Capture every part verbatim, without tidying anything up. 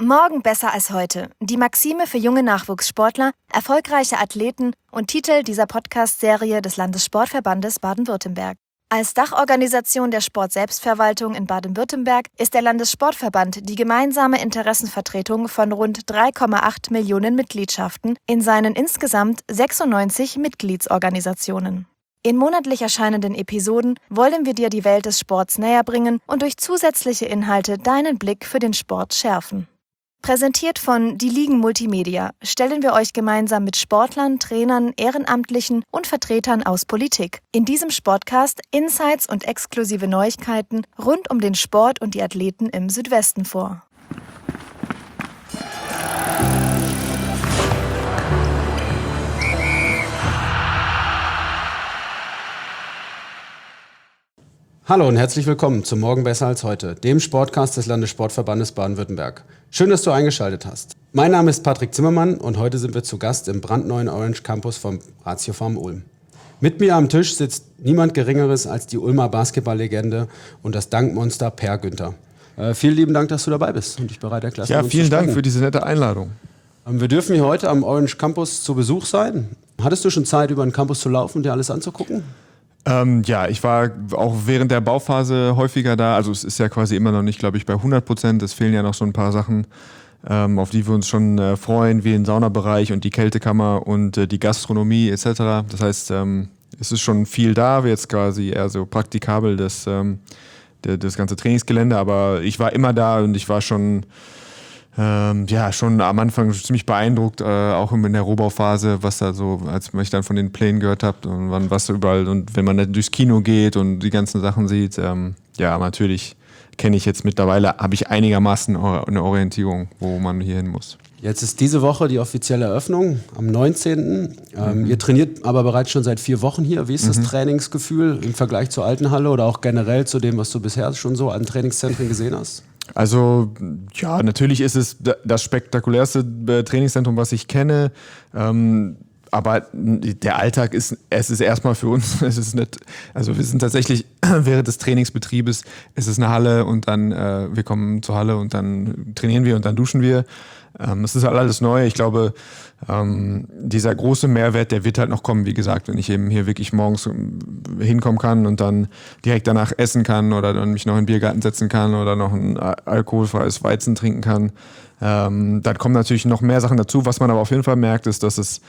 Morgen besser als heute. Die Maxime für junge Nachwuchssportler, erfolgreiche Athleten und Titel dieser Podcast-Serie des Landessportverbandes Baden-Württemberg. Als Dachorganisation der Sportselbstverwaltung in Baden-Württemberg ist der Landessportverband die gemeinsame Interessenvertretung von rund drei Komma acht Millionen Mitgliedschaften in seinen insgesamt sechsundneunzig Mitgliedsorganisationen. In monatlich erscheinenden Episoden wollen wir dir die Welt des Sports näher bringen und durch zusätzliche Inhalte deinen Blick für den Sport schärfen. Präsentiert von Die Ligen Multimedia stellen wir euch gemeinsam mit Sportlern, Trainern, Ehrenamtlichen und Vertretern aus Politik in diesem Sportcast Insights und exklusive Neuigkeiten rund um den Sport und die Athleten im Südwesten vor. Hallo und herzlich willkommen zu Morgen besser als heute, dem Sportcast des Landessportverbandes Baden-Württemberg. Schön, dass du eingeschaltet hast. Mein Name ist Patrick Zimmermann und heute sind wir zu Gast im brandneuen Orange Campus vom Ratio Farm Ulm. Mit mir am Tisch sitzt niemand Geringeres als die Ulmer Basketballlegende und das Dankmonster Per Günther. Äh, vielen lieben Dank, dass du dabei bist und dich bereit erklärst. Ja, vielen Dank für diese nette Einladung. Ähm, wir dürfen hier heute am Orange Campus zu Besuch sein. Hattest du schon Zeit, über den Campus zu laufen und dir alles anzugucken? Ähm, ja, ich war auch während der Bauphase häufiger da. Also es ist ja quasi immer noch nicht, glaube ich, bei hundert Prozent. Es fehlen ja noch so ein paar Sachen, ähm, auf die wir uns schon äh, freuen, wie den Saunabereich und die Kältekammer und äh, die Gastronomie et cetera. Das heißt, ähm, es ist schon viel da, jetzt quasi eher so praktikabel das, ähm, der, das ganze Trainingsgelände. Aber ich war immer da und ich war schon... Ähm, ja, schon am Anfang ziemlich beeindruckt, äh, auch in der Rohbauphase, was da so, als ich dann von den Plänen gehört habe und wann was überall und wenn man dann durchs Kino geht und die ganzen Sachen sieht, ähm, ja, natürlich kenne ich jetzt mittlerweile, habe ich einigermaßen eine Orientierung, wo man hier hin muss. Jetzt ist diese Woche die offizielle Eröffnung am neunzehnten Ähm, mhm. Ihr trainiert aber bereits schon seit vier Wochen hier. Wie ist das mhm. Trainingsgefühl im Vergleich zur alten Halle oder auch generell zu dem, was du bisher schon so an Trainingszentren gesehen hast? Also ja, natürlich ist es das spektakulärste Trainingszentrum, was ich kenne. Ähm, aber der Alltag ist, es ist erstmal für uns, es ist nicht, also wir sind tatsächlich während des Trainingsbetriebes, es ist eine Halle und dann, äh, wir kommen zur Halle und dann trainieren wir und dann duschen wir. Ähm, es ist halt alles neu. Ich glaube, ähm, dieser große Mehrwert, der wird halt noch kommen, wie gesagt, wenn ich eben hier wirklich morgens hinkommen kann und dann direkt danach essen kann oder dann mich noch in den Biergarten setzen kann oder noch ein alkoholfreies Weizen trinken kann. Ähm, dann kommen natürlich noch mehr Sachen dazu. Was man aber auf jeden Fall merkt, ist, dass es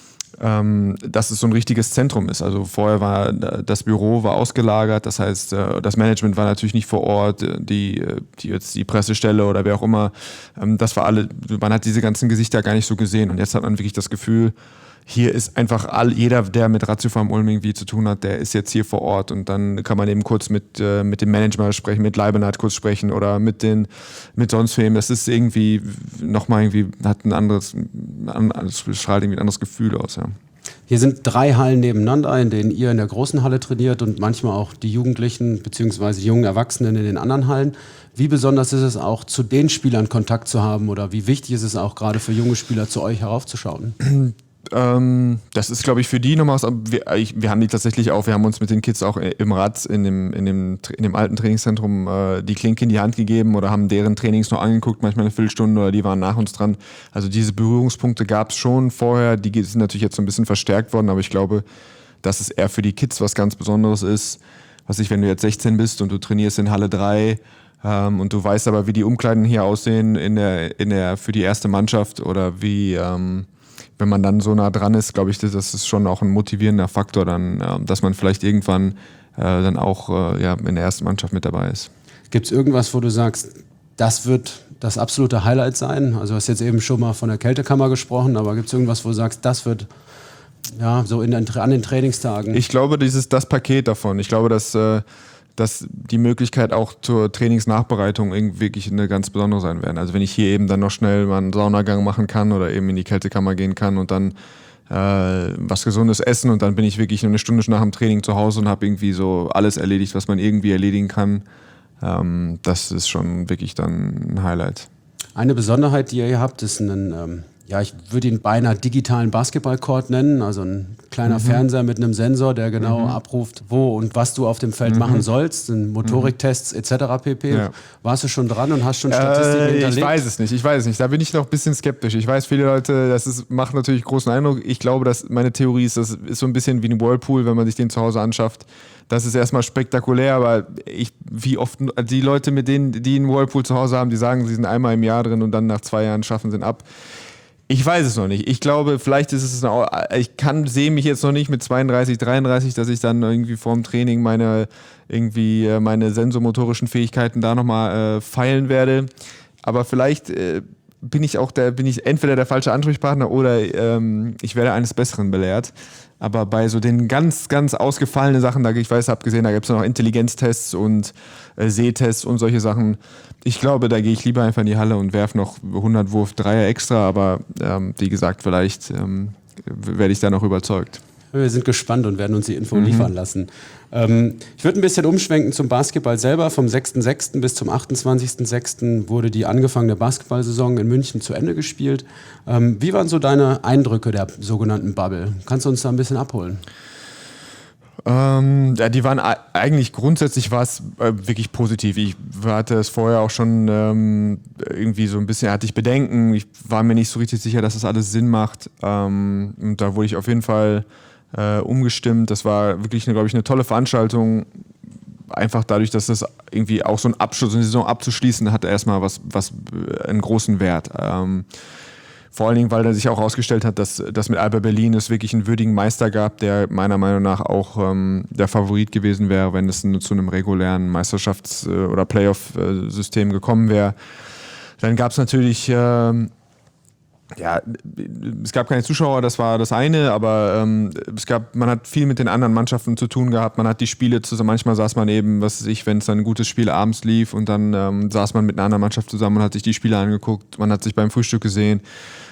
Ähm, dass es so ein richtiges Zentrum ist. Also vorher war das Büro war ausgelagert, das heißt, das Management war natürlich nicht vor Ort, die, die jetzt die Pressestelle oder wer auch immer, das war alle, man hat diese ganzen Gesichter gar nicht so gesehen und jetzt hat man wirklich das Gefühl, hier ist einfach all, jeder, der mit Ratio Farm Ulm irgendwie zu tun hat, der ist jetzt hier vor Ort und dann kann man eben kurz mit, äh, mit dem Manager sprechen, mit Leibenhardt kurz sprechen oder mit den, mit sonst wem. Das ist irgendwie nochmal irgendwie, hat ein anderes, es strahlt irgendwie ein anderes Gefühl aus, ja. Hier sind drei Hallen nebeneinander, in denen ihr in der großen Halle trainiert und manchmal auch die Jugendlichen bzw. die jungen Erwachsenen in den anderen Hallen. Wie besonders ist es auch, zu den Spielern Kontakt zu haben oder wie wichtig ist es auch gerade für junge Spieler, zu euch heraufzuschauen? Ähm, das ist, glaube ich, für die nochmal was. Wir, ich, wir haben die tatsächlich auch, wir haben uns mit den Kids auch im Rad in dem, in dem, in dem alten Trainingszentrum äh, die Klinke in die Hand gegeben oder haben deren Trainings noch angeguckt, manchmal eine Viertelstunde oder die waren nach uns dran. Also diese Berührungspunkte gab es schon vorher, die sind natürlich jetzt so ein bisschen verstärkt worden, aber ich glaube, dass es eher für die Kids was ganz Besonderes ist. Was ich, wenn du jetzt sechzehn bist und du trainierst in Halle drei ähm, und du weißt aber, wie die Umkleiden hier aussehen in der, in der, für die erste Mannschaft oder wie... Ähm, wenn man dann so nah dran ist, glaube ich, das ist schon auch ein motivierender Faktor, dann, äh, dass man vielleicht irgendwann äh, dann auch äh, ja, in der ersten Mannschaft mit dabei ist. Gibt es irgendwas, wo du sagst, das wird das absolute Highlight sein? Also du hast jetzt eben schon mal von der Kältekammer gesprochen, aber gibt es irgendwas, wo du sagst, das wird ja so in, an den Trainingstagen? Ich glaube, dieses das Paket davon. Ich glaube, dass äh, dass die Möglichkeit auch zur Trainingsnachbereitung irgendwie wirklich eine ganz besondere sein werden. Also wenn ich hier eben dann noch schnell mal einen Saunagang machen kann oder eben in die Kältekammer gehen kann und dann äh, was Gesundes essen und dann bin ich wirklich eine Stunde nach dem Training zu Hause und habe irgendwie so alles erledigt, was man irgendwie erledigen kann. Ähm, das ist schon wirklich dann ein Highlight. Eine Besonderheit, die ihr hier habt, ist ein ähm, ja, ich würde ihn beinahe digitalen Basketballcourt nennen, also ein kleiner mhm. Fernseher mit einem Sensor, der genau mhm. abruft, wo und was du auf dem Feld mhm. machen sollst, Motoriktests et cetera pp. Ja. Warst du schon dran und hast schon Statistiken äh, hinterlegt? Ich weiß es nicht, ich weiß es nicht. Da bin ich noch ein bisschen skeptisch. Ich weiß, viele Leute, das ist, macht natürlich großen Eindruck. Ich glaube, dass meine Theorie ist, das ist so ein bisschen wie ein Whirlpool, wenn man sich den zu Hause anschafft. Das ist erstmal spektakulär, aber ich, wie oft die Leute, mit denen, die einen Whirlpool zu Hause haben, die sagen, sie sind einmal im Jahr drin und dann nach zwei Jahren schaffen sie ihn ab. Ich weiß es noch nicht. Ich glaube, vielleicht ist es noch, ich kann, sehe mich jetzt noch nicht mit zweiunddreißig, dreiunddreißig, dass ich dann irgendwie vorm Training meine, irgendwie meine sensomotorischen Fähigkeiten da nochmal äh, feilen werde. Aber vielleicht äh, bin ich auch der, bin ich entweder der falsche Ansprechpartner oder ähm, ich werde eines Besseren belehrt. Aber bei so den ganz, ganz ausgefallenen Sachen, da ich weiß, habe gesehen, da gibt es noch Intelligenztests und äh, Sehtests und solche Sachen. Ich glaube, da gehe ich lieber einfach in die Halle und werfe noch hundert Wurf Dreier extra, aber ähm, wie gesagt, vielleicht ähm, werde ich da noch überzeugt. Wir sind gespannt und werden uns die Info mhm. liefern lassen. Ähm, ich würde ein bisschen umschwenken zum Basketball selber. Vom sechsten sechsten bis zum achtundzwanzigsten sechsten wurde die angefangene Basketballsaison in München zu Ende gespielt. Ähm, wie waren so deine Eindrücke der sogenannten Bubble? Kannst du uns da ein bisschen abholen? Ähm, ja, die waren eigentlich grundsätzlich war es äh, wirklich positiv. Ich hatte es vorher auch schon ähm, irgendwie so ein bisschen, hatte ich Bedenken. Ich war mir nicht so richtig sicher, dass das alles Sinn macht. Ähm, und da wurde ich auf jeden Fall äh, umgestimmt. Das war wirklich, glaube ich, eine tolle Veranstaltung. Einfach dadurch, dass das irgendwie auch so ein Abschluss, eine Saison abzuschließen, hat erstmal was, was einen großen Wert. Ähm, Vor allen Dingen, weil er sich auch herausgestellt hat, dass, dass mit Alba Berlin es wirklich einen würdigen Meister gab, der meiner Meinung nach auch ähm, der Favorit gewesen wäre, wenn es zu einem regulären Meisterschafts- oder Playoff-System gekommen wäre. Dann gab es natürlich, ähm, ja, es gab keine Zuschauer, das war das eine, aber ähm, es gab, man hat viel mit den anderen Mannschaften zu tun gehabt, man hat die Spiele zusammen, manchmal saß man eben, was weiß ich, wenn es dann ein gutes Spiel abends lief und dann ähm, saß man mit einer anderen Mannschaft zusammen und hat sich die Spiele angeguckt, man hat sich beim Frühstück gesehen.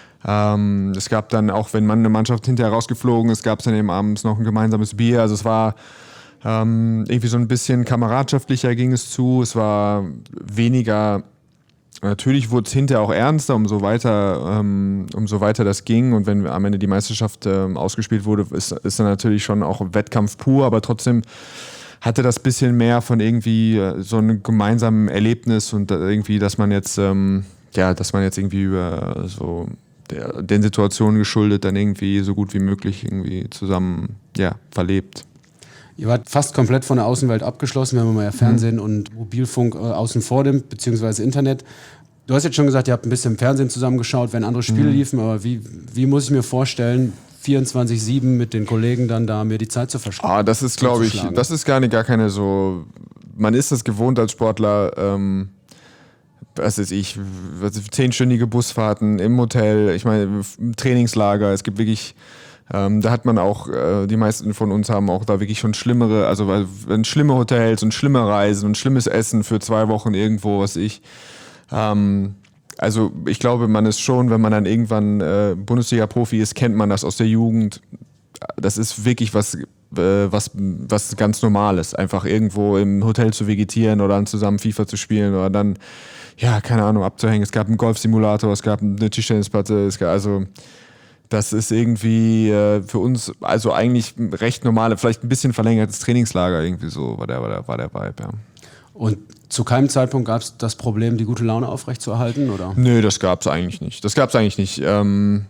Ähm, es gab dann auch, wenn man eine Mannschaft hinterher rausgeflogen ist, gab es dann eben abends noch ein gemeinsames Bier, also es war ähm, irgendwie so ein bisschen kameradschaftlicher ging es zu, es war weniger. Natürlich wurde es hinterher auch ernster, umso weiter, ähm, umso weiter das ging. Und wenn am Ende die Meisterschaft ähm, ausgespielt wurde, ist, ist dann natürlich schon auch Wettkampf pur. Aber trotzdem hatte das bisschen mehr von irgendwie äh, so einem gemeinsamen Erlebnis und äh, irgendwie, dass man jetzt, ähm, ja, dass man jetzt irgendwie über so der, den Situationen geschuldet dann irgendwie so gut wie möglich irgendwie zusammen, ja, verlebt. Ihr wart fast komplett von der Außenwelt abgeschlossen, wenn man mal ja Fernsehen mhm. und Mobilfunk äh, außen vor nimmt, beziehungsweise Internet. Du hast jetzt schon gesagt, ihr habt ein bisschen im Fernsehen zusammengeschaut, wenn andere Spiele mhm. liefen, aber wie, wie muss ich mir vorstellen, vierundzwanzig sieben mit den Kollegen dann da mir die Zeit zu verschlagen? Ah, das ist, glaube ich, das ist gar nicht gar keine so, man ist das gewohnt als Sportler, ähm, was weiß ich, zehnstündige Busfahrten im Hotel, ich meine, im Trainingslager, es gibt wirklich... Ähm, da hat man auch, äh, die meisten von uns haben auch da wirklich schon schlimmere, also weil wenn schlimme Hotels und schlimme Reisen und schlimmes Essen für zwei Wochen irgendwo, was ich. Ähm, also ich glaube, man ist schon, wenn man dann irgendwann äh, Bundesliga-Profi ist, kennt man das aus der Jugend. Das ist wirklich was, äh, was, was ganz Normales, einfach irgendwo im Hotel zu vegetieren oder dann zusammen FIFA zu spielen oder dann, ja, keine Ahnung, abzuhängen. Es gab einen Golfsimulator, es gab eine Tischtennisplatte, es gab also... Das ist irgendwie äh, für uns also eigentlich recht normale, vielleicht ein bisschen verlängertes Trainingslager irgendwie so, war der, war der, war der Vibe, ja. Und zu keinem Zeitpunkt gab es das Problem, die gute Laune aufrechtzuerhalten, oder? Nö, das gab es eigentlich nicht. Das gab es eigentlich nicht. Ähm,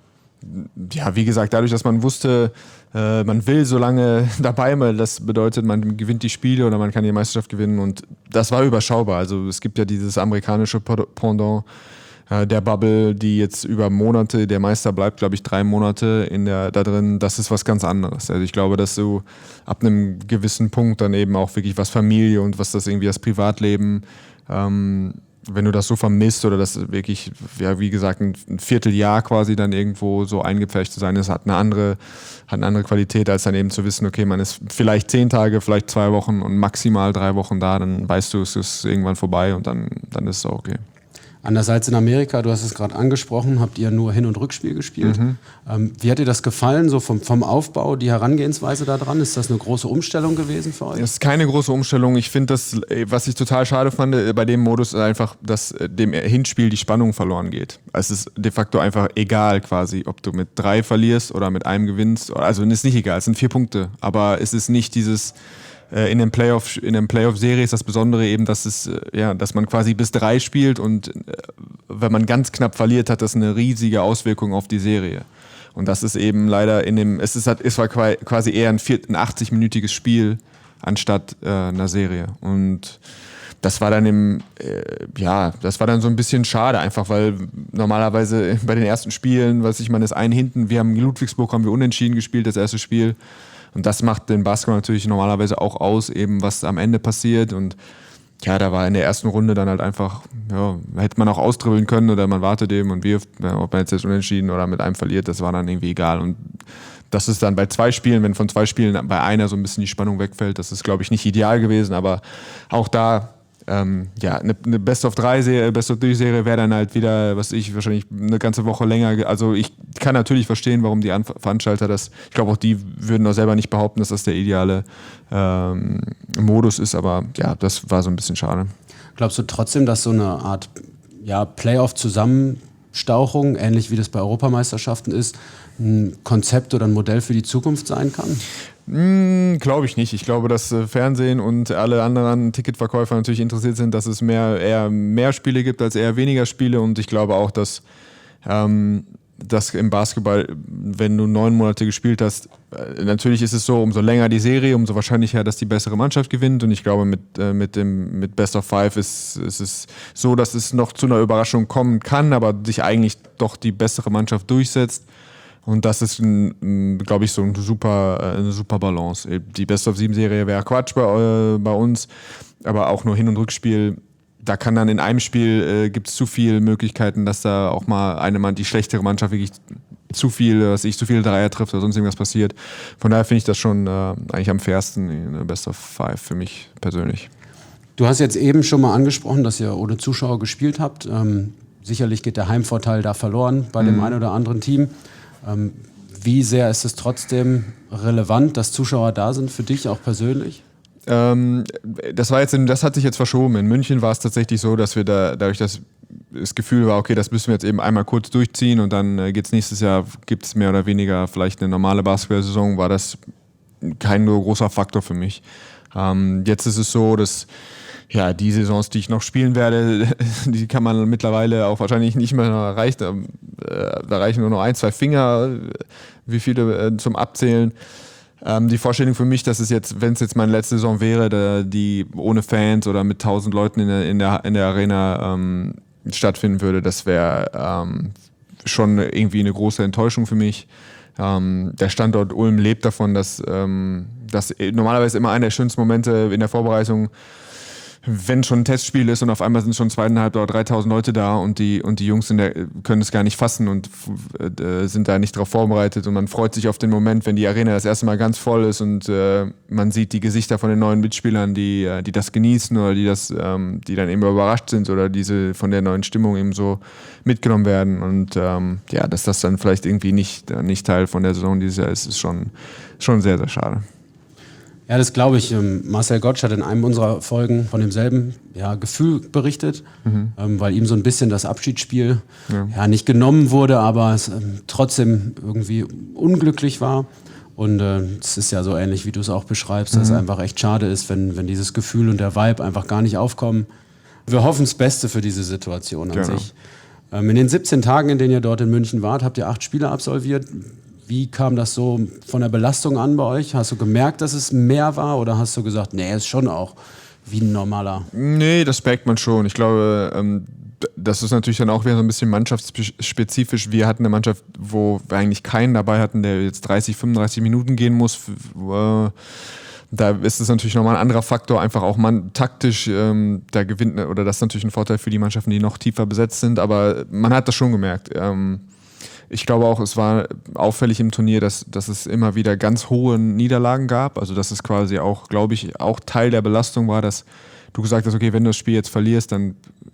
ja, wie gesagt, dadurch, dass man wusste, äh, man will so lange dabei mal, das bedeutet, man gewinnt die Spiele oder man kann die Meisterschaft gewinnen und das war überschaubar. Also es gibt ja dieses amerikanische Pendant der Bubble, die jetzt über Monate, der Meister bleibt, glaube ich, drei Monate in der, da drin, das ist was ganz anderes. Also ich glaube, dass du ab einem gewissen Punkt dann eben auch wirklich was Familie und was das irgendwie das Privatleben, ähm, wenn du das so vermisst oder das wirklich, ja, wie gesagt, ein, ein Vierteljahr quasi dann irgendwo so eingepfercht zu sein, das hat eine andere, hat eine andere Qualität, als dann eben zu wissen, okay, man ist vielleicht zehn Tage, vielleicht zwei Wochen und maximal drei Wochen da, dann weißt du, es ist irgendwann vorbei und dann, dann ist es auch okay. Anders als in Amerika, du hast es gerade angesprochen, habt ihr nur Hin- und Rückspiel gespielt. Mhm. Ähm, wie hat dir das gefallen, so vom, vom Aufbau, die Herangehensweise da dran? Ist das eine große Umstellung gewesen für euch? Das ist keine große Umstellung. Ich finde das, was ich total schade fand bei dem Modus, ist einfach, dass dem Hinspiel die Spannung verloren geht. Es ist de facto einfach egal quasi, ob du mit drei verlierst oder mit einem gewinnst. Also es ist nicht egal, es sind vier Punkte. Aber es ist nicht dieses... In den Playoff, in der Playoff-Serie ist das Besondere eben, dass es, ja, dass man quasi bis drei spielt und wenn man ganz knapp verliert, hat das eine riesige Auswirkung auf die Serie. Und das ist eben leider in dem, es ist, es war quasi eher ein, ein achtzig-minütiges Spiel anstatt äh, einer Serie. Und das war dann im, äh, ja, das war dann so ein bisschen schade, einfach weil normalerweise bei den ersten Spielen, was ich meine, ist ein hinten, wir haben in Ludwigsburg haben wir unentschieden gespielt, das erste Spiel. Und das macht den Basketball natürlich normalerweise auch aus, eben was am Ende passiert. Und ja, da war in der ersten Runde dann halt einfach, ja, hätte man auch austribbeln können oder man wartet eben und wirft, ob man jetzt, jetzt unentschieden oder mit einem verliert, das war dann irgendwie egal. Und das ist dann bei zwei Spielen, wenn von zwei Spielen bei einer so ein bisschen die Spannung wegfällt, das ist, glaube ich, nicht ideal gewesen, aber auch da, ähm, ja, eine, eine Best-of-drei-Serie, Best-of-drei-Serie wäre dann halt wieder, was ich, wahrscheinlich eine ganze Woche länger, also ich kann natürlich verstehen, warum die Anf- Veranstalter das, ich glaube auch die würden auch selber nicht behaupten, dass das der ideale ähm, Modus ist, aber ja, das war so ein bisschen schade. Glaubst du trotzdem, dass so eine Art ja, Playoff-Zusammenstauchung, ähnlich wie das bei Europameisterschaften ist, ein Konzept oder ein Modell für die Zukunft sein kann? Mm, glaube ich nicht. Ich glaube, dass äh, Fernsehen und alle anderen Ticketverkäufer natürlich interessiert sind, dass es mehr, eher mehr Spiele gibt als eher weniger Spiele. Und ich glaube auch, dass, ähm, dass im Basketball, wenn du neun Monate gespielt hast, äh, natürlich ist es so, umso länger die Serie, umso wahrscheinlicher, dass die bessere Mannschaft gewinnt. Und ich glaube, mit, äh, mit dem mit Best of Five ist, ist es so, dass es noch zu einer Überraschung kommen kann, aber sich eigentlich doch die bessere Mannschaft durchsetzt. Und das ist, glaube ich, so eine super, eine super Balance. Die Best-of-sieben-Serie wäre Quatsch bei, äh, bei uns, aber auch nur Hin- und Rückspiel. Da kann dann in einem Spiel, äh, gibt es zu viele Möglichkeiten, dass da auch mal eine Mann, die schlechtere Mannschaft wirklich zu viel, was ich, zu viele Dreier trifft oder sonst irgendwas passiert. Von daher finde ich das schon äh, eigentlich am fairsten in der Best-of-Five für mich persönlich. Du hast jetzt eben schon mal angesprochen, dass ihr ohne Zuschauer gespielt habt. Ähm, sicherlich geht der Heimvorteil da verloren bei mhm. dem einen oder anderen Team. Ähm, wie sehr ist es trotzdem relevant, dass Zuschauer da sind für dich auch persönlich? Ähm, das war jetzt, in, das hat sich jetzt verschoben. In München war es tatsächlich so, dass wir da, dadurch, dass das Gefühl war, okay, das müssen wir jetzt eben einmal kurz durchziehen und dann äh, geht's nächstes Jahr, gibt es mehr oder weniger vielleicht eine normale Basketball-Saison, war das kein nur großer Faktor für mich. Ähm, jetzt ist es so, dass ja, die Saisons, die ich noch spielen werde, die kann man mittlerweile auch wahrscheinlich nicht mehr erreichen. Da reichen nur noch ein, zwei Finger, wie viele zum Abzählen. Ähm, die Vorstellung für mich, dass es jetzt, wenn es jetzt meine letzte Saison wäre, die ohne Fans oder mit tausend Leuten in der, in der, in der Arena ähm, stattfinden würde, das wäre ähm, schon irgendwie eine große Enttäuschung für mich. Ähm, der Standort Ulm lebt davon, dass, ähm, dass normalerweise immer einer der schönsten Momente in der Vorbereitung, wenn schon ein Testspiel ist und auf einmal sind schon zweieinhalb oder dreitausend Leute da und die, und die Jungs sind der, können es gar nicht fassen und äh, sind da nicht darauf vorbereitet und man freut sich auf den Moment, wenn die Arena das erste Mal ganz voll ist und äh, man sieht die Gesichter von den neuen Mitspielern, die, die das genießen oder die, das, ähm, die dann eben überrascht sind oder diese von der neuen Stimmung eben so mitgenommen werden und ähm, ja, dass das dann vielleicht irgendwie nicht, nicht Teil von der Saison dieses Jahr ist, ist schon, schon sehr, sehr schade. Ja, das glaube ich. Marcel Gottsch hat in einem unserer Folgen von demselben ja, Gefühl berichtet, mhm. ähm, weil ihm so ein bisschen das Abschiedsspiel ja. Ja, nicht genommen wurde, aber es ähm, trotzdem irgendwie unglücklich war. Und es äh, ist ja so ähnlich, wie du es auch beschreibst, mhm. dass es einfach echt schade ist, wenn, wenn dieses Gefühl und der Vibe einfach gar nicht aufkommen. Wir hoffen das Beste für diese Situation an genau. sich. Ähm, in den siebzehn Tagen, in denen ihr dort in München wart, habt ihr acht Spiele absolviert. Wie kam das so von der Belastung an bei euch? Hast du gemerkt, dass es mehr war oder hast du gesagt, nee, ist schon auch wie ein normaler? Nee, das merkt man schon. Ich glaube, ähm, das ist natürlich dann auch wieder so ein bisschen mannschaftsspezifisch. Wir hatten eine Mannschaft, wo wir eigentlich keinen dabei hatten, der jetzt dreißig, fünfunddreißig Minuten gehen muss. Äh, da ist es natürlich nochmal ein anderer Faktor, einfach auch man, taktisch, ähm, da gewinnt, oder das ist natürlich ein Vorteil für die Mannschaften, die noch tiefer besetzt sind, aber man hat das schon gemerkt. Ähm, Ich glaube auch, es war auffällig im Turnier, dass, dass es immer wieder ganz hohe Niederlagen gab. Also dass es quasi auch, glaube ich, auch Teil der Belastung war, dass du gesagt hast, okay, wenn du das Spiel jetzt verlierst, dann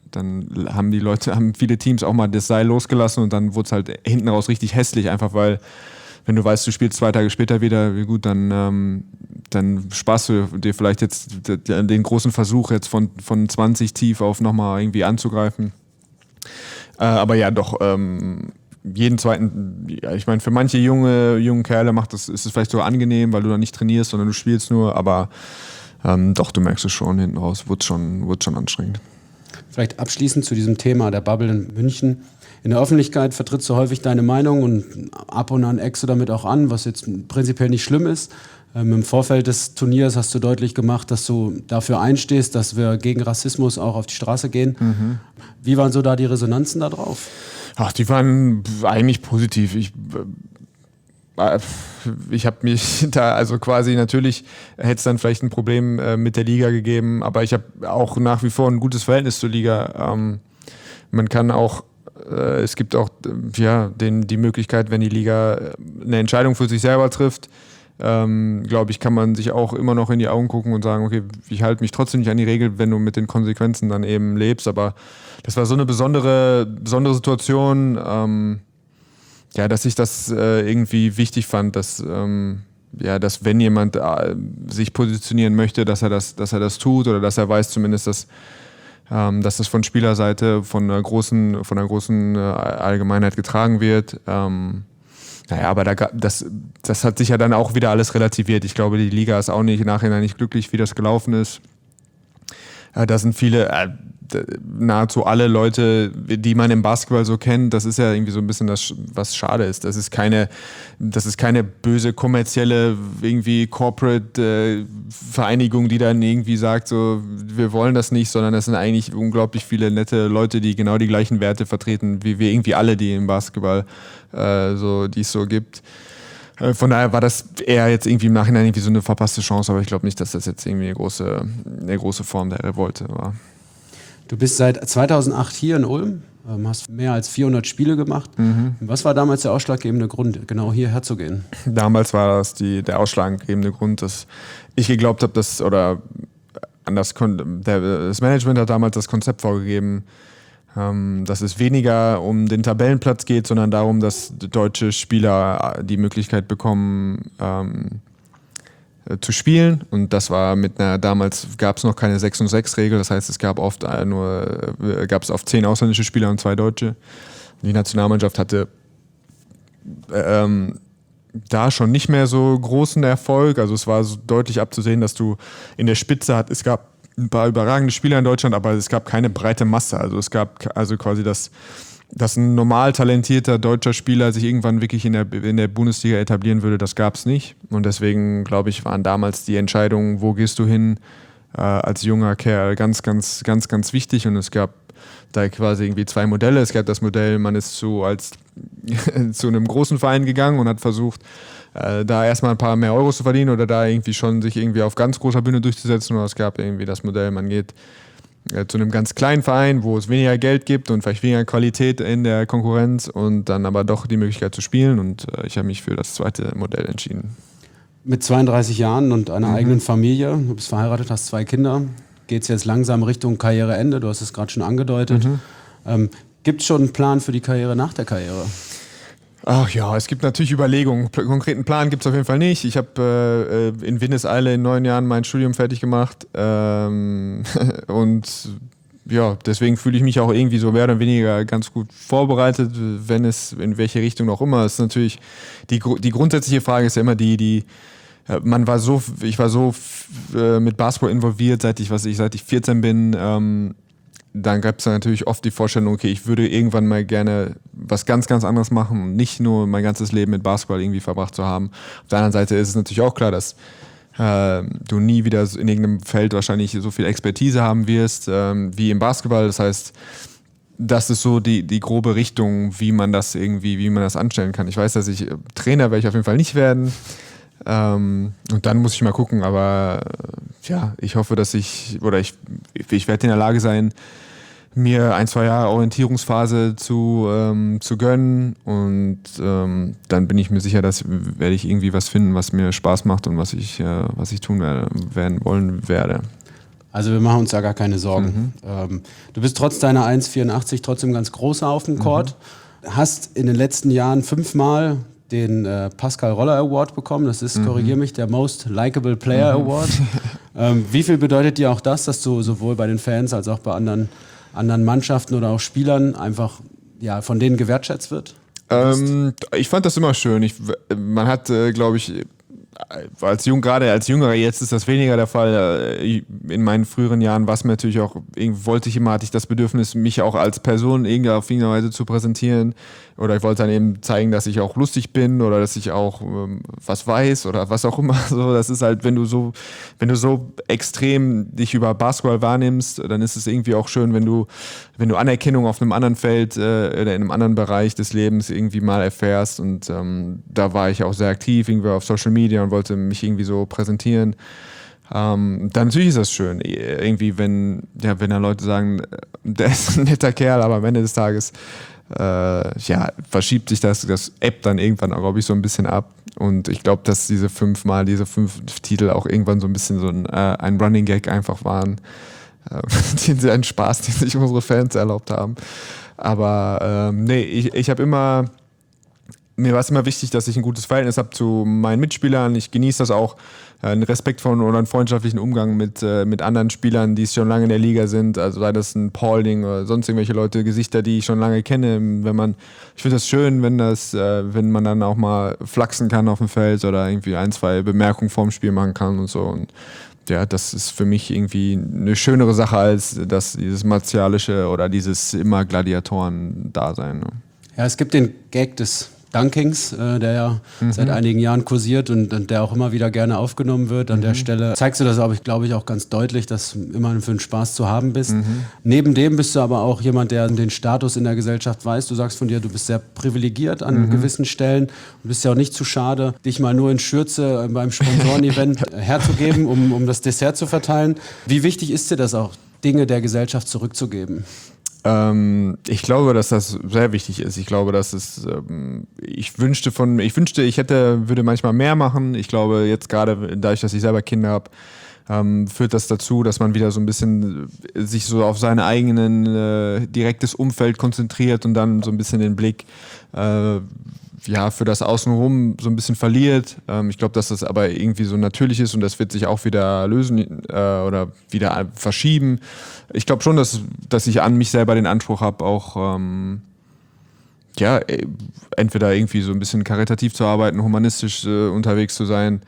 dann haben die Leute, haben viele Teams auch mal das Seil losgelassen und dann wurde es halt hinten raus richtig hässlich, einfach weil, wenn du weißt, du spielst zwei Tage später wieder, wie gut, dann, ähm, dann sparst du dir vielleicht jetzt den großen Versuch, jetzt von, von zwanzig tief auf nochmal irgendwie anzugreifen. Äh, aber ja, doch, ähm, jeden zweiten, ja, ich meine, für manche junge, junge Kerle macht das, ist es vielleicht so angenehm, weil du dann nicht trainierst, sondern du spielst nur, aber ähm, doch, du merkst es schon, hinten raus wird schon, wird schon anstrengend. Vielleicht abschließend zu diesem Thema der Bubble in München. In der Öffentlichkeit vertrittst du häufig deine Meinung und ab und an eckst du damit auch an, was jetzt prinzipiell nicht schlimm ist. Ähm, Im Vorfeld des Turniers hast du deutlich gemacht, dass du dafür einstehst, dass wir gegen Rassismus auch auf die Straße gehen. Mhm. Wie waren so da die Resonanzen da drauf? Ach, die waren eigentlich positiv. Ich, äh, ich habe mich da, also quasi natürlich hätte es dann vielleicht ein Problem äh, mit der Liga gegeben, aber ich habe auch nach wie vor ein gutes Verhältnis zur Liga. Ähm, man kann auch äh, es gibt auch äh, ja, den, die Möglichkeit, wenn die Liga eine Entscheidung für sich selber trifft, ähm, glaube ich, kann man sich auch immer noch in die Augen gucken und sagen, okay, ich halte mich trotzdem nicht an die Regel, wenn du mit den Konsequenzen dann eben lebst. Aber das war so eine besondere, besondere Situation, ähm, ja, dass ich das äh, irgendwie wichtig fand, dass, ähm, ja, dass wenn jemand äh, sich positionieren möchte, dass er das, dass er das tut oder dass er weiß zumindest, dass Ähm, dass das von Spielerseite von einer großen, von einer großen äh, Allgemeinheit getragen wird. Ähm, naja, aber da, das, das hat sich ja dann auch wieder alles relativiert. Ich glaube, die Liga ist auch nicht im Nachhinein nicht glücklich, wie das gelaufen ist. Äh, da sind viele, äh, nahezu alle Leute, die man im Basketball so kennt, das ist ja irgendwie so ein bisschen das, was schade ist. Das ist keine, das ist keine böse kommerzielle, irgendwie Corporate äh, Vereinigung, die dann irgendwie sagt, so, wir wollen das nicht, sondern das sind eigentlich unglaublich viele nette Leute, die genau die gleichen Werte vertreten, wie wir irgendwie alle, die im Basketball äh, so, die es so gibt. Äh, von daher war das eher jetzt irgendwie im Nachhinein irgendwie so eine verpasste Chance, aber ich glaube nicht, dass das jetzt irgendwie eine große, eine große Form der Revolte war. Du bist seit zweitausendacht hier in Ulm, hast mehr als vierhundert Spiele gemacht. Mhm. Was war damals der ausschlaggebende Grund, genau hierher zu gehen? Damals war das die, der ausschlaggebende Grund, dass ich geglaubt habe, dass, oder anders, der, das Management hat damals das Konzept vorgegeben, ähm, dass es weniger um den Tabellenplatz geht, sondern darum, dass deutsche Spieler die Möglichkeit bekommen, ähm, zu spielen, und das war mit einer, damals gab es noch keine sechs und sechs Regel, das heißt, es gab oft nur, gab es oft zehn ausländische Spieler und zwei Deutsche. Und die Nationalmannschaft hatte ähm, da schon nicht mehr so großen Erfolg, also es war so deutlich abzusehen, dass du in der Spitze hat, es gab ein paar überragende Spieler in Deutschland, aber es gab keine breite Masse, also es gab also quasi das dass ein normal talentierter deutscher Spieler sich irgendwann wirklich in der, in der Bundesliga etablieren würde, das gab es nicht. Und deswegen, glaube ich, waren damals die Entscheidungen, wo gehst du hin, äh, als junger Kerl ganz, ganz, ganz, ganz wichtig. Und es gab da quasi irgendwie zwei Modelle. Es gab das Modell, man ist zu, als, zu einem großen Verein gegangen und hat versucht, äh, da erstmal ein paar mehr Euros zu verdienen oder da irgendwie schon sich irgendwie auf ganz großer Bühne durchzusetzen. Oder es gab irgendwie das Modell, man geht zu einem ganz kleinen Verein, wo es weniger Geld gibt und vielleicht weniger Qualität in der Konkurrenz und dann aber doch die Möglichkeit zu spielen, und äh, ich habe mich für das zweite Modell entschieden. Mit zweiunddreißig Jahren und einer mhm. eigenen Familie, du bist verheiratet, hast zwei Kinder, geht es jetzt langsam Richtung Karriereende, du hast es gerade schon angedeutet. Mhm. Ähm, gibt es schon einen Plan für die Karriere nach der Karriere? Ach ja, es gibt natürlich Überlegungen. P- konkreten Plan gibt es auf jeden Fall nicht. Ich habe äh, in Windeseile in neun Jahren mein Studium fertig gemacht. Ähm, und ja, deswegen fühle ich mich auch irgendwie so mehr oder weniger ganz gut vorbereitet, wenn es in welche Richtung auch immer. Es ist natürlich, die, die grundsätzliche Frage ist ja immer die, die äh, man war so, ich war so äh, mit Basketball involviert, seit ich, was ich, seit ich vierzehn bin. Ähm, Dann gab es natürlich oft die Vorstellung, okay, ich würde irgendwann mal gerne was ganz, ganz anderes machen und nicht nur mein ganzes Leben mit Basketball irgendwie verbracht zu haben. Auf der anderen Seite ist es natürlich auch klar, dass äh, du nie wieder in irgendeinem Feld wahrscheinlich so viel Expertise haben wirst ähm, wie im Basketball. Das heißt, das ist so die, die grobe Richtung, wie man das irgendwie, wie man das anstellen kann. Ich weiß, dass ich Trainer werde ich auf jeden Fall nicht werden. Ähm, und dann muss ich mal gucken, aber äh, ja, ich hoffe, dass ich, oder ich, ich werde in der Lage sein, mir ein, zwei Jahre Orientierungsphase zu, ähm, zu gönnen, und ähm, dann bin ich mir sicher, dass werde ich irgendwie was finden, was mir Spaß macht und was ich, äh, was ich tun werde, werden wollen werde. Also wir machen uns da gar keine Sorgen. Mhm. Ähm, du bist trotz deiner eins Komma vierundachtzig trotzdem ganz groß auf dem Court. Mhm. Hast in den letzten Jahren fünfmal den äh, Pascal Roller Award bekommen. Das ist, mhm. korrigier mich, der Most Likeable Player mhm. Award. ähm, wie viel bedeutet dir auch das, dass du sowohl bei den Fans als auch bei anderen, anderen Mannschaften oder auch Spielern einfach ja, von denen gewertschätzt wird? Ähm, ich fand das immer schön. Ich, man hat, äh, glaube ich, als Jung, gerade als Jüngerer, jetzt ist das weniger der Fall. In meinen früheren Jahren war es mir natürlich auch, wollte ich immer, hatte ich das Bedürfnis, mich auch als Person irgendwie auf irgendeine Weise zu präsentieren. Oder ich wollte dann eben zeigen, dass ich auch lustig bin oder dass ich auch ähm, was weiß oder was auch immer. So, das ist halt, wenn du so, wenn du so extrem dich über Basketball wahrnimmst, dann ist es irgendwie auch schön, wenn du, wenn du Anerkennung auf einem anderen Feld äh, oder in einem anderen Bereich des Lebens irgendwie mal erfährst. Und ähm, da war ich auch sehr aktiv, irgendwie auf Social Media und wollte mich irgendwie so präsentieren. Ähm, dann natürlich ist das schön, irgendwie, wenn, ja, wenn dann Leute sagen, der ist ein netter Kerl, aber am Ende des Tages Äh, ja, verschiebt sich das, das App dann irgendwann, glaube ich, so ein bisschen ab. Und ich glaube, dass diese fünfmal, diese fünf Titel auch irgendwann so ein bisschen so ein, äh, ein Running Gag einfach waren. Äh, den, einen Spaß, den sich unsere Fans erlaubt haben. Aber ähm, nee, ich, ich habe immer, mir war es immer wichtig, dass ich ein gutes Verhältnis habe zu meinen Mitspielern. Ich genieße das auch, einen respektvollen oder einen freundschaftlichen Umgang mit, äh, mit anderen Spielern, die schon lange in der Liga sind. Also sei das ein Paulding oder sonst irgendwelche Leute, Gesichter, die ich schon lange kenne. Wenn man, ich finde das schön, wenn das, äh, wenn man dann auch mal flachsen kann auf dem Feld oder irgendwie ein, zwei Bemerkungen vorm Spiel machen kann und so. Und ja, das ist für mich irgendwie eine schönere Sache als das, dieses martialische oder dieses immer Gladiatoren-Dasein. Ne? Ja, es gibt den Gag des Dunkings, äh, der ja mhm. seit einigen Jahren kursiert und, und der auch immer wieder gerne aufgenommen wird. An mhm. der Stelle zeigst du das, aber ich glaube ich auch ganz deutlich, dass du immer für den Spaß zu haben bist. Mhm. Neben dem bist du aber auch jemand, der den Status in der Gesellschaft weiß. Du sagst von dir, du bist sehr privilegiert an mhm. gewissen Stellen und bist ja auch nicht zu schade, dich mal nur in Schürze beim Sponsoren-Event herzugeben, um, um das Dessert zu verteilen. Wie wichtig ist dir das auch, Dinge der Gesellschaft zurückzugeben? Ähm, ich glaube, dass das sehr wichtig ist. Ich glaube, dass es, ähm, ich wünschte von, ich wünschte, ich hätte, würde manchmal mehr machen. Ich glaube, jetzt gerade dadurch, dass ich selber Kinder habe, ähm, führt das dazu, dass man wieder so ein bisschen sich so auf sein eigenen äh, direktes Umfeld konzentriert und dann so ein bisschen den Blick äh, ja, für das Außenrum so ein bisschen verliert. Ähm, ich glaube, dass das aber irgendwie so natürlich ist und das wird sich auch wieder lösen äh, oder wieder verschieben. Ich glaube schon, dass, dass ich an mich selber den Anspruch habe, auch ähm, ja, entweder irgendwie so ein bisschen karitativ zu arbeiten, humanistisch äh, unterwegs zu sein.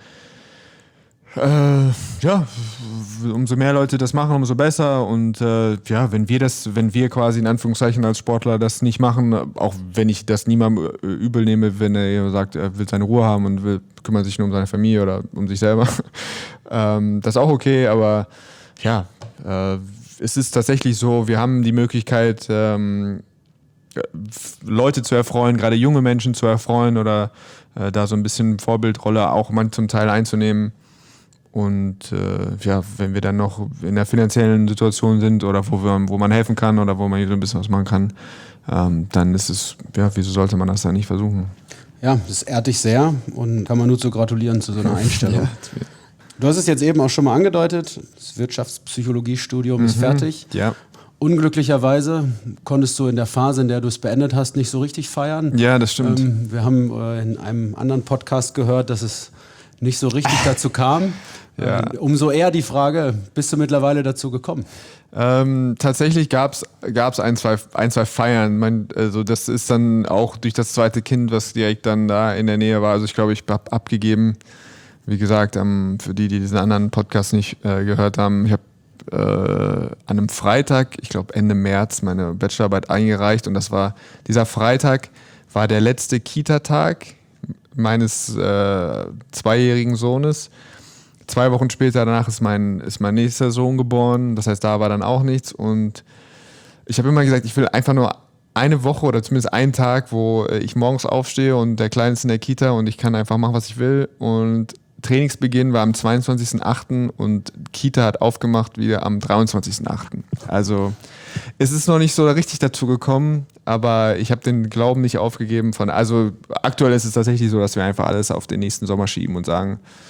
Äh, ja, umso mehr Leute das machen, umso besser. Und äh, ja, wenn wir das, wenn wir quasi in Anführungszeichen als Sportler das nicht machen, auch wenn ich das niemandem übel nehme, wenn er sagt, er will seine Ruhe haben und will, kümmert sich nur um seine Familie oder um sich selber, ähm, das ist auch okay. Aber ja, äh, es ist tatsächlich so, wir haben die Möglichkeit, ähm, Leute zu erfreuen, gerade junge Menschen zu erfreuen oder äh, da so ein bisschen Vorbildrolle auch man zum Teil einzunehmen. Und äh, ja, wenn wir dann noch in der finanziellen Situation sind oder wo, wir, wo man helfen kann oder wo man so ein bisschen was machen kann, ähm, dann ist es, ja, wieso sollte man das dann nicht versuchen? Ja, das ehrt dich sehr und kann man nur zu gratulieren zu so einer Einstellung. Ja. Du hast es jetzt eben auch schon mal angedeutet, das Wirtschaftspsychologiestudium mhm. ist fertig. Ja. Unglücklicherweise konntest du in der Phase, in der du es beendet hast, nicht so richtig feiern. Ja, das stimmt. Ähm, wir haben äh, in einem anderen Podcast gehört, dass es nicht so richtig dazu kam. Ja. Ähm, umso eher die Frage, bist du mittlerweile dazu gekommen? Ähm, tatsächlich gab es ein zwei, ein, zwei Feiern. Mein, also das ist dann auch durch das zweite Kind, was direkt dann da in der Nähe war. Also ich glaube, ich habe abgegeben, wie gesagt, ähm, für die, die diesen anderen Podcast nicht äh, gehört haben, ich habe äh, an einem Freitag, ich glaube Ende März, meine Bachelorarbeit eingereicht und das war, dieser Freitag war der letzte Kita-Tag meines äh, zweijährigen Sohnes. Zwei Wochen später danach ist mein, ist mein nächster Sohn geboren. Das heißt, da war dann auch nichts. Und ich habe immer gesagt, ich will einfach nur eine Woche oder zumindest einen Tag, wo ich morgens aufstehe und der Kleine ist in der Kita und ich kann einfach machen, was ich will. Und Trainingsbeginn war am zweiundzwanzigsten achten und Kita hat aufgemacht wieder am dreiundzwanzigsten achten Also es ist noch nicht so richtig dazu gekommen, aber ich habe den Glauben nicht aufgegeben. Von, also aktuell ist es tatsächlich so, dass wir einfach alles auf den nächsten Sommer schieben und sagen,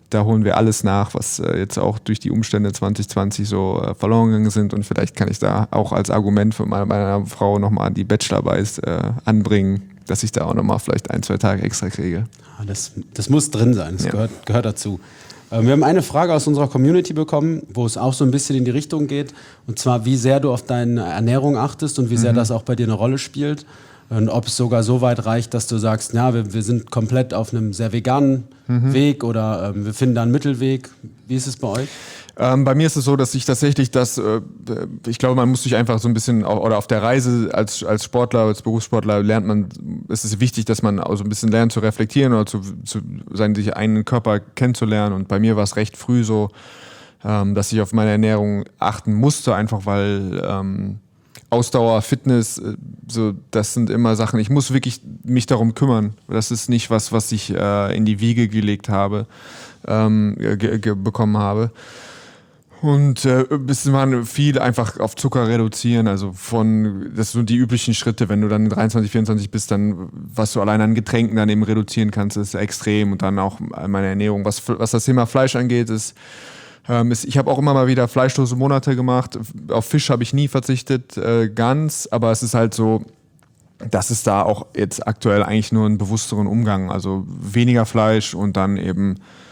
da holen wir alles nach, was äh, jetzt auch durch die Umstände zwanzig zwanzig so äh, verloren gegangen sind. Und vielleicht kann ich da auch als Argument für meine, meiner Frau nochmal die Bachelorarbeit äh, anbringen, dass ich da auch nochmal vielleicht ein, zwei Tage extra kriege. Das, das muss drin sein, das ja. gehört, gehört dazu. Wir haben eine Frage aus unserer Community bekommen, wo es auch so ein bisschen in die Richtung geht. Und zwar, wie sehr du auf deine Ernährung achtest und wie sehr mhm. das auch bei dir eine Rolle spielt. Und ob es sogar so weit reicht, dass du sagst, ja, wir, wir sind komplett auf einem sehr veganen mhm. Weg oder ähm, wir finden da einen Mittelweg. Wie ist es bei euch? Ähm, bei mir ist es so, dass ich tatsächlich das, äh, ich glaube, man muss sich einfach so ein bisschen, oder auf der Reise als, als Sportler, als Berufssportler lernt man, es ist wichtig, dass man auch so ein bisschen lernt zu reflektieren oder zu, zu seinen, sich einen Körper kennenzulernen. Und bei mir war es recht früh so, ähm, dass ich auf meine Ernährung achten musste, einfach weil ähm, Ausdauer, Fitness, so, das sind immer Sachen, ich muss wirklich mich darum kümmern. Das ist nicht was, was ich äh, in die Wiege gelegt habe, ähm, ge- ge- bekommen habe. Und äh, bisschen waren viel einfach auf Zucker reduzieren, also von, das sind so die üblichen Schritte, wenn du dann dreiundzwanzig, vierundzwanzig bist, dann, was du allein an Getränken dann eben reduzieren kannst, ist extrem. Und dann auch meine Ernährung, was, was das Thema Fleisch angeht, ist, ähm, ist ich habe auch immer mal wieder fleischlose Monate gemacht. Auf Fisch habe ich nie verzichtet, äh, ganz, aber es ist halt so, das ist da auch jetzt aktuell eigentlich nur ein bewussteren Umgang, also weniger Fleisch und dann eben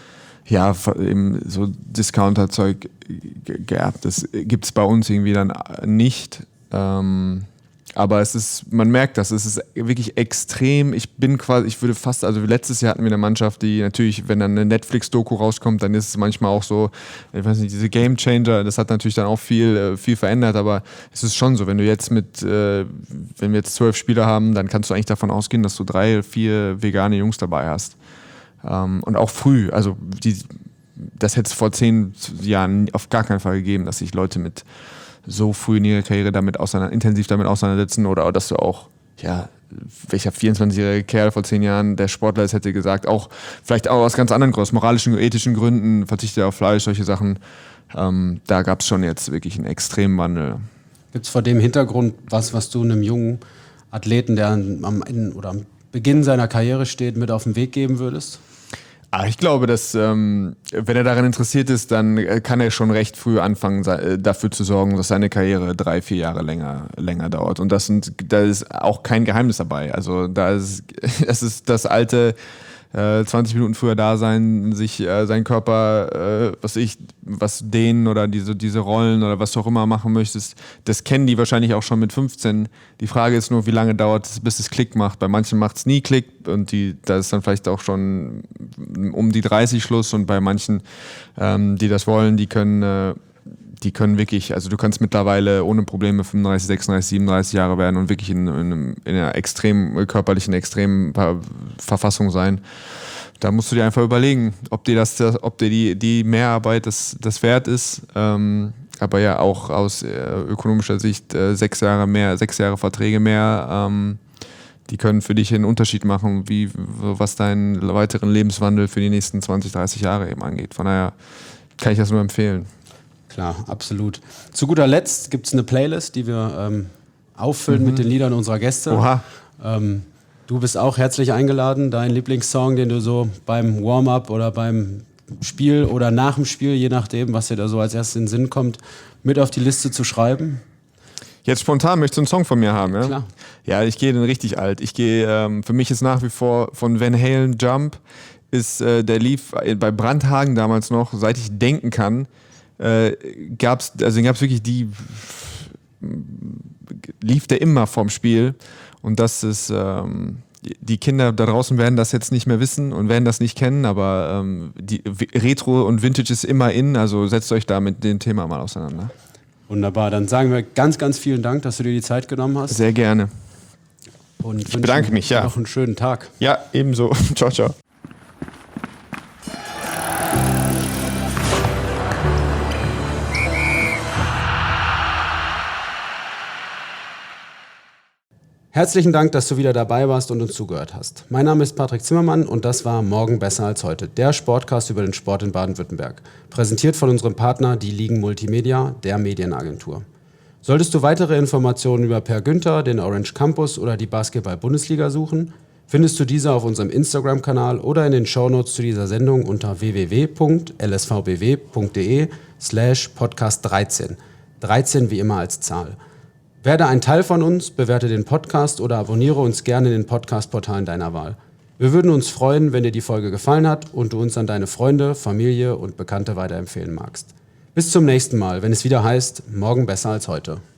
ja, eben so Discounter-Zeug geerbt. Das gibt es bei uns irgendwie dann nicht. Ähm, aber es ist, man merkt das, es ist wirklich extrem. Ich bin quasi, ich würde fast, also letztes Jahr hatten wir eine Mannschaft, die natürlich, wenn dann eine Netflix-Doku rauskommt, dann ist es manchmal auch so, ich weiß nicht, diese Game Changer, das hat natürlich dann auch viel, viel verändert, aber es ist schon so, wenn du jetzt mit, äh, wenn wir jetzt zwölf Spieler haben, dann kannst du eigentlich davon ausgehen, dass du drei, vier vegane Jungs dabei hast. Um, und auch früh, also die, das hätte es vor zehn Jahren auf gar keinen Fall gegeben, dass sich Leute mit so früh in ihrer Karriere damit auseinander, intensiv damit auseinandersetzen oder dass du auch, ja, welcher vierundzwanzigjährige Kerl vor zehn Jahren, der Sportler ist, hätte gesagt, auch vielleicht auch aus ganz anderen Gründen, aus moralischen, ethischen Gründen, verzichtet auf Fleisch, solche Sachen, um, da gab es schon jetzt wirklich einen extremen Wandel. Gibt es vor dem Hintergrund was, was du einem jungen Athleten, der am Ende oder am Beginn seiner Karriere steht, mit auf den Weg geben würdest? Ah, ich glaube, dass ähm, wenn er daran interessiert ist, dann kann er schon recht früh anfangen, dafür zu sorgen, dass seine Karriere drei, vier Jahre länger, länger dauert. Und das sind, da ist auch kein Geheimnis dabei. Also da ist, das ist das alte äh, zwanzig Minuten früher da sein, sich äh, seinen Körper, äh, was ich, was dehnen oder diese, diese Rollen oder was du auch immer machen möchtest, das kennen die wahrscheinlich auch schon mit fünfzehn. Die Frage ist nur, wie lange dauert es, bis es Klick macht. Bei manchen macht es nie Klick und die, da ist dann vielleicht auch schon um die dreißig Schluss und bei manchen, ähm, die das wollen, die können, äh, die können wirklich, also du kannst mittlerweile ohne Probleme fünfunddreißig, sechsunddreißig, siebenunddreißig Jahre werden und wirklich in, in, in einer extrem körperlichen, extremen Verfassung sein. Da musst du dir einfach überlegen, ob dir das, ob dir die, die Mehrarbeit das, das wert ist. Ähm, aber ja, auch aus äh, ökonomischer Sicht äh, sechs Jahre mehr, sechs Jahre Verträge mehr, ähm, die können für dich einen Unterschied machen, wie, was deinen weiteren Lebenswandel für die nächsten zwanzig, dreißig Jahre eben angeht. Von daher kann ich das nur empfehlen. Klar, absolut. Zu guter Letzt gibt es eine Playlist, die wir ähm, auffüllen mhm. mit den Liedern unserer Gäste. Oha. Ähm, du bist auch herzlich eingeladen, deinen Lieblingssong, den du so beim Warm-up oder beim Spiel oder nach dem Spiel, je nachdem, was dir da so als erstes in den Sinn kommt, mit auf die Liste zu schreiben. Jetzt spontan möchtest du einen Song von mir haben, ja? Klar. Ja, ich gehe den richtig alt. Ich gehe, ähm, für mich ist nach wie vor von Van Halen Jump, ist, äh, der lief bei Brandhagen damals noch, seit ich denken kann, äh, gab's, also den gab's wirklich die, lief der immer vorm Spiel und das ist, ähm, die Kinder da draußen werden das jetzt nicht mehr wissen und werden das nicht kennen, aber ähm, die Retro und Vintage ist immer in, also setzt euch da mit dem Thema mal auseinander. Wunderbar, dann sagen wir ganz, ganz vielen Dank, dass du dir die Zeit genommen hast. Sehr gerne. Und ich bedanke mich, ja. Noch einen schönen Tag. Ja, ebenso. Ciao, ciao. Herzlichen Dank, dass du wieder dabei warst und uns zugehört hast. Mein Name ist Patrick Zimmermann und das war Morgen besser als heute, der Sportcast über den Sport in Baden-Württemberg. Präsentiert von unserem Partner, die Ligen Multimedia, der Medienagentur. Solltest du weitere Informationen über Per Günther, den Orange Campus oder die Basketball-Bundesliga suchen, findest du diese auf unserem Instagram-Kanal oder in den Shownotes zu dieser Sendung unter w w w punkt l s v b w punkt d e slash podcast dreizehn. dreizehn wie immer als Zahl. Werde ein Teil von uns, bewerte den Podcast oder abonniere uns gerne in den Podcast-Portalen deiner Wahl. Wir würden uns freuen, wenn dir die Folge gefallen hat und du uns an deine Freunde, Familie und Bekannte weiterempfehlen magst. Bis zum nächsten Mal, wenn es wieder heißt, morgen besser als heute.